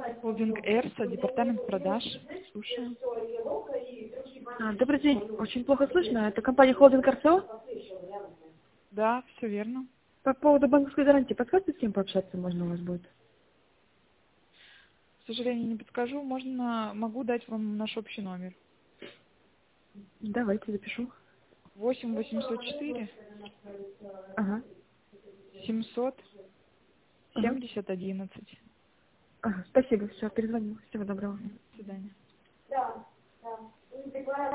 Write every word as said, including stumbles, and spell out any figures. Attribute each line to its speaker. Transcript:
Speaker 1: Холдинг Эрса, департамент продаж. Слушаю.
Speaker 2: А, добрый день. Очень плохо слышно. Это компания Холдинг РСО?
Speaker 1: Да, все верно.
Speaker 2: По поводу банковской гарантии. Подскажите, с кем пообщаться можно у вас будет?
Speaker 1: К сожалению, не подскажу. Можно, могу дать вам наш общий номер.
Speaker 2: Давайте запишу.
Speaker 1: восемь восемьсот четыре
Speaker 2: Ага.
Speaker 1: семьсот
Speaker 2: Ага.
Speaker 1: семьдесят одиннадцать.
Speaker 2: Ага. Спасибо. Все, перезвоню. Всего доброго.
Speaker 1: До свидания.